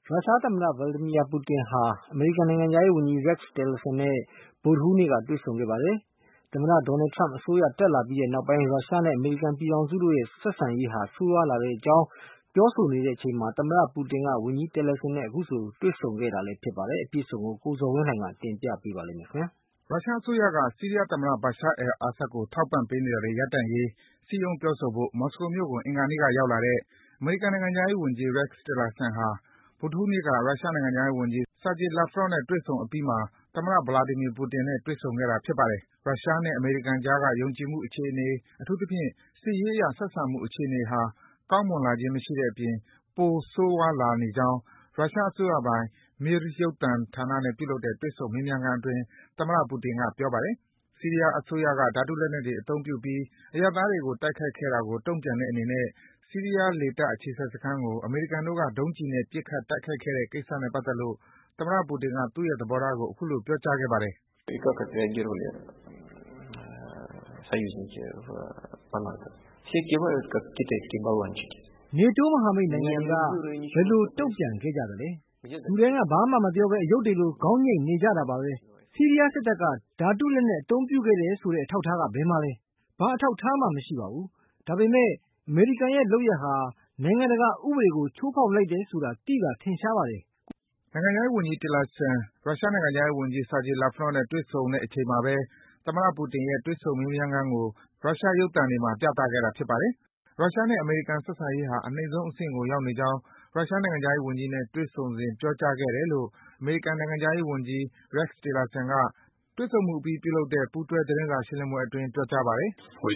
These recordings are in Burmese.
ရုရှားသမ္မတ Vladimir Putin ဟာ အမေရိကန်နိုင်ငံခြားရေးဝန်ကြီး Rex Tillerson နဲ့ ဗုဒ္ဓဟူးနေ့က တွေ့ဆုံခဲ့ပါတယ်။ သမ္မတ Donald Trump အစိုးရတက်လာပြီးနောက်ပိုင်း ရုရှားနဲ့ အမေရိကန်ပြည်ထောင်စုတို့ရဲ့ ဆက်ဆံရေးဟာ ဆိုးရွားလာတဲ့အကြောင်း ပြောဆိုနေတဲ့အချိန်မှာ သမ္မတ Putin က ဝန်ကြီး Tillerson နဲ့ အခုလို တွေ့ဆုံခဲ့တာလည်းဖြစ်ပါတယ်။ အပြည့်အစုံကို ကိုဇော်ဝင်းလှိုင်က တင်ပြပေးပါမယ်။ရုရှားအစိုးရက ဆီးရီးယားသမ္မတ Bashar al-Assad ကို ထောက်ပံ့ပေးနေတာတွေ ရပ်တန့်ရေး စည်းရုံးပြောဆိုဖို့ မော်စကိုမြို့ကို အင်္ဂါနေ့က ရောက်လာတဲ့ အမေရိကန်နိုင်ငံခြားရေးဝန်ကြီး Rex Tillerson ဟာ ဗုဒ္ဓဟူးနေ့က ရုရှားနိုင်ငံခြားရေးဝန်ကြီး Sergey Lavrov နဲ့ တွေ့ဆုံအပြီးမှာ သမ္မတ Vladimir Putin နဲ့ တွေ့ဆုံခဲ့တာ ဖြစ်ပါတယ်။ ရုရှားနဲ့ အမေရိကန်အကြားက ယုံကြည်မှုအခြေအနေ၊ အထူးသဖြင့် စစ်ရေးအရ ဆက်ဆံမှုအခြေအနေဟာ ကောင်းမွန်လာခြင်းမရှိတဲ့အပြင် ပိုဆိုးရွားလာနေကြောင်း ရုရှားအစိုးရပိုင် Mir ရုပ်သံဌာနနဲ့ ပြုလုပ်တဲ့ တွေ့ဆုံမေးမြန်းခန်းအတွင်း သမ္မတ Putin က ပြောပါတယ်။ ဆီးရီးယားအစိုးရက ဓါတုလက်နက်တွေ အသုံးပြုပြီး အရပ်သားတွေကို တိုက်ခိုက်ခဲ့တာကို တုံ့ပြန်တဲ့အနေနဲ့ ဆီးရီးယားလေတပ် အခြေစိုက်စခန်းကို အမေရိကန်တို့က ဒုံးကျည်နဲ့ ပစ်ခတ် တိုက်ခိုက်ခဲ့တဲ့ကိစ္စနဲ့ပတ်သက်လို့ သမ္မတ Putin က သူ့ရဲ့သဘောထားကို အခုလို ပြောကြားခဲ့ပါတယ်။ “NATO မဟာမိတ်နိုင်ငံတွေက ဘယ်လို တုံ့ပြန်ခဲ့ကြသလဲ။ လူတိုင်းက ဘာမှမပြောဘဲ အရုပ်တွေလို ခေါင်းညိတ်နေကြတာပါပဲ။ ဆီးရီးယားစစ်တပ်က ဓါတုလက်နက် အသုံးပြုခဲ့တယ်ဆိုတဲ့ အထောက်အထားက ဘယ်မှာလဲ။ ဘာအထောက်အထားမှ မရှိပါဘူး။ ဒါပေမယ့် အမေရိကန်ရဲ့လုပ်ရပ်ဟာ နိုင်ငံတကာဥပဒေကို ချိုးဖောက်လိုက်တယ်ဆိုတာ သိသာထင်ရှားပါတယ်။ ” နိုင်ငံခြားရေးဝန်ကြီး Tillerson ရုရှားနိုင်ငံခြားရေးဝန်ကြီး Sergey Lavrov နဲ့ တွေ့ဆုံတဲ့အချိန်မှာပဲ သမ္မတ Putin ရဲ့ တွေ့ဆုံမေးမြန်းခန်းကို ရုရှားရုပ်သံတွေမှာ ပြသခဲ့တာ ဖြစ်ပါတယ်။ ရုရှားနဲ့ အမေရိကန်ဆက်ဆံရေးဟာ အနိမ့်ဆုံးအဆင့်ကို ရောက်နေကြောင်း ရုရှားနိုင်ငံခြားရေးဝန်ကြီးနဲ့ တွေ့ဆုံစဉ် ပြောကြားခဲ့တယ်လို့ အမေရိကန်နိုင်ငံခြားရေးဝန်ကြီး Rex Tillerson က တွေ့ဆုံမှုအပြီး ပြုလုပ်တဲ့ ပူးတွဲ သတင်းစာရှင်းလင်းပွဲအတွင်း ပြောကြားပါတယ်။ “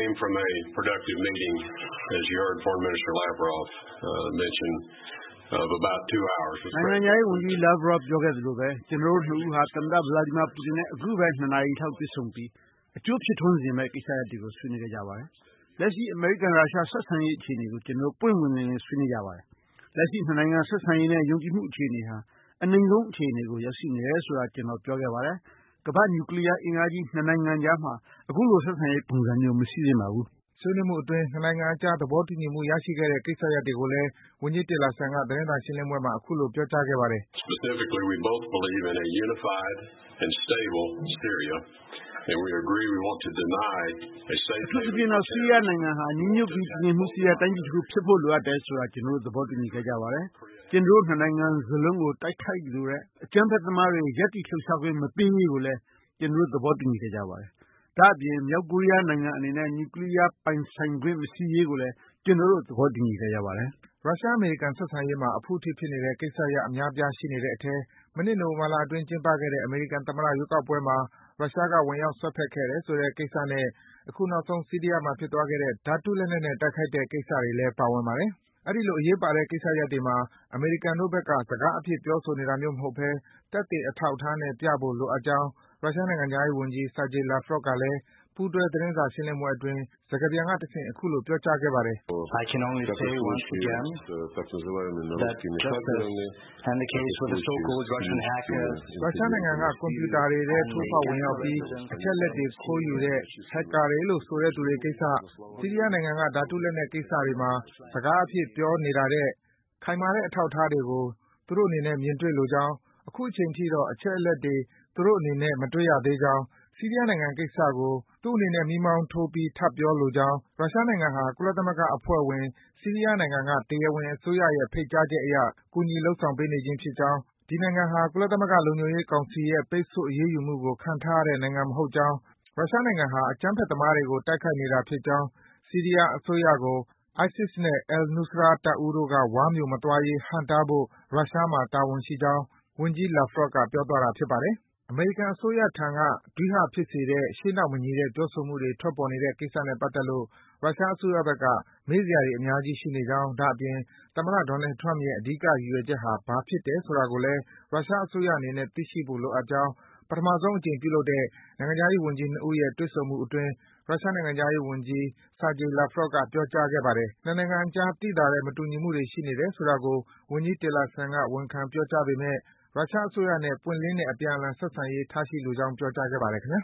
နိုင်ငံခြားရေးဝန်ကြီး Lavrov ပြောခဲ့သလိုပဲ ကျနော်တို့ ၂ ဦးဟာ သမ္မတ Vladimir Putin နဲ့ အခုပဲ ၂ နာရီလောက် တွေ့ဆုံပြီး အကျိုးဖြစ်ထွန်းစေမယ့် ကိစ္စရပ်တွေကို ဆွေးနွေးခဲ့ကြပါတယ်။ လက်ရှိ အမေရိကန်-ရုရှား ဆက်ဆံရေးအခြေအနေကို ကျနော်တို့ ပွင့်ပွင့်လင်းလင်း ဆွေးနွေးကြပါတယ်။ လက်ရှိ နှစ်နိုင်ငံဆက်ဆံရေးနဲ့ ယုံကြည်မှုအခြေအနေဟာ အနိမ့်ဆုံးအခြေအနေကို ရောက်ရှိနေတယ်ဆိုတာ ကျနော် ပြောခဲ့ပါတယ်။ ကမ္ဘာ့ နျူကလီးယားအင်အားကြီး ၂ နိုင်ငံအကြားမှာ အခုလို ဆက်ဆံရေးပုံစံမျိုး မရှိသင့်ပါဘူး။ ” ဆွေးနွေးမှုအတွင်း နှစ်နိုင်ငံအကြား သဘောတူညီမှု ရရှိခဲ့တဲ့ ကိစ္စရပ်တွေကိုလည်း ဝန်ကြီး Tillerson က သတင်းစာရှင်းလင်းပွဲမှာ အခုလို ပြောကြားခဲ့ပါတယ်။ “အထူးသဖြင့်တော့ ဆီးရီးယားနိုင်ငံဟာ ညီညွတ်ပြီး တည်ငြိမ်မှုရှိတဲ့ တိုင်းပြည်တခုဖြစ်ဖို့ လိုအပ်တယ်ဆိုတာ ကျနော်တို့ သဘောတူညီခဲ့ကြပါတယ်။ ကျနော်တို့ နှစ်နိုင်ငံစလုံးကို တိုက်ခိုက်လိုတဲ့ အကြမ်းဖက်သမားတွေ ရပ်တည် လှုပ်ရှားခွင့် မပေးရေးကိုလည်း ကျနော်တို့ သဘောတူညီခဲ့ကြပါတယ်။ ဒါ့အပြင် မြောက်ကိုရီးယားနိုင်ငံအနေနဲ့ နျူကလီးယားပိုင်ဆိုင်ခွင့် မရှိရေးကိုလည်း ကျနော်တို့ သဘောတူညီခဲ့ကြပါတယ်။ ” ရုရှား-အမေရိကန် ဆက်ဆံရေးမှာ အဖုအထစ်ဖြစ်နေတဲ့ ကိစ္စရပ် အများအပြား ရှိနေတဲ့အထဲ မနှစ် နိုဝင်ဘာလအတွင်း ကျင်းပခဲ့တဲ့ အမေရိကန်သမ္မတ ရွေးကောက်ပွဲမှာ ရုရှားက ဝင်ရောက် စွက်ဖက်ခဲ့တယ်ဆိုတဲ့ကိစ္စနဲ့ အခုနောက်ဆုံး ဆီးရီးယားမှာ ဖြစ်သွားခဲ့တဲ့ ဓါတုလက်နက်နဲ့ တိုက်ခိုက်တဲ့ကိစ္စတွေလည်း ပါဝင်ပါတယ်။ အဲဒီလို အရေးပါတဲ့ ကိစ္စရပ်တွေမှာ အမေရိကန်တို့ဘက်က စကားအဖြစ် ပြောဆိုနေတာမျိုးမဟုတ်ဘဲ သက်သေအထောက်အထားနဲ့ ပြဖို့ လိုအပ်ကြောင်း ရုရှားနိုင်ငံခြားရေးဝန်ကြီး Sergey Lavrov ကလည်း ပူးတွဲ သတင်းစာရှင်းလင်းပွဲအတွင်း စကားပြန်ကတဆင့် အခုလို ပြောကြားခဲ့ပါတယ်။ “ရုရှားနိုင်ငံက ကွန်ပြူတာတွေထဲ ထိုးဖောက် ဝင်ရောက်ပြီး အချက်အလက်တွေ ခိုးယူတဲ့ Hacker တွေလို့ ဆိုတဲ့သူတွေကိစ္စ၊ ဆီးရီးယားနိုင်ငံက ဓါတုလက်နက်ကိစ္စတွေမှာ စကားအဖြစ် ပြောနေတာထက် ခိုင်မာတဲ့ အထောက်အထားတွေကို သူတို့အနေနဲ့ မြင်တွေ့လိုကြောင်း၊ အခုချိန်ထိတော့ အချက်အလက်တွေ သူတို့အနေနဲ့ မတွေ့ရသေးကြောင်း၊ ဆီးရီးယားနိုင်ငံကိစ္စကို သူ့အနေနဲ့ မီးမောင်းထိုးပြီး ထပ်ပြောလိုကြောင်း၊ ရုရှားနိုင်ငံဟာ ကုလသမဂ္ဂအဖွဲ့ဝင် ဆီးရီးယားနိုင်ငံက တရားဝင်အစိုးရရဲ့ ဖိတ်ကြားချက်အရ ကူညီ လုပ်ဆောင်ပေးနေခြင်းဖြစ်ကြောင်း၊ ဒီနိုင်ငံဟာ ကုလသမဂ္ဂလုံခြုံရေးကောင်စီရဲ့ ပိတ်ဆို့ အရေးယူမှုကို ခံထားရတဲ့ နိုင်ငံမဟုတ်ကြောင်း၊ ရုရှားနိုင်ငံဟာ အကြမ်းဖက်သမားတွေကို တိုက်ခိုက်နေတာဖြစ်ကြောင်း၊ ဆီးရီးယားအစိုးရကို ISIS နဲ့ al-Nusra တပ်ဦးတို့က ဝါးမြိုမသွားရေး ဟန့်တားဖို့ ရုရှားမှာ တာဝန်ရှိကြောင်း ဝန်ကြီး Lavrov က ပြောသွားတာ ဖြစ်ပါတယ်။ အမေရိကန်အစိုးရထံက ဒွိဟဖြစ်စေတဲ့ ရှေ့နောက်မညီတဲ့ ပြောဆိုမှုတွေ ထွက်ပေါ်နေတဲ့ကိစ္စနဲ့ပတ်သက်လို့ ရုရှားအစိုးရဘက်က မေးစရာတွေ အများကြီးရှိနေကြောင်း၊ ဒါ့အပြင် သမ္မတ Donald Trump ရဲ့ အဓိက ရည်ရွယ်ချက်ဟာ ဘာဖြစ်တယ်ဆိုတာကိုလည်း ရုရှားအစိုးရအနေနဲ့ သိရှိဖို့ လိုအပ်ကြောင်း ပထမဆုံးအကြိမ် ပြုလုပ်တဲ့ နိုင်ငံခြားရေးဝန်ကြီး ၂ ဦးရဲ့ တွေ့ဆုံမှုအတွင်း ရုရှားနိုင်ငံခြားရေးဝန်ကြီး Sergey Lavrov က ပြောကြားခဲ့ပါတယ်။ နှစ်နိုင်ငံအကြား သိသာတဲ့ မတူညီမှုတွေ ရှိနေတယ်ဆိုတာကို ဝန်ကြီး Tillerson က ဝန်ခံ ပြောကြားပေမယ့် ရုရှားအစိုးရနဲ့ ပွင့်လင်းတဲ့ အပြန်အလှန် ဆက်ဆံရေး ထားရှိလိုကြောင်း ပြောကြားခဲ့ပါတယ် ခင်ဗျာ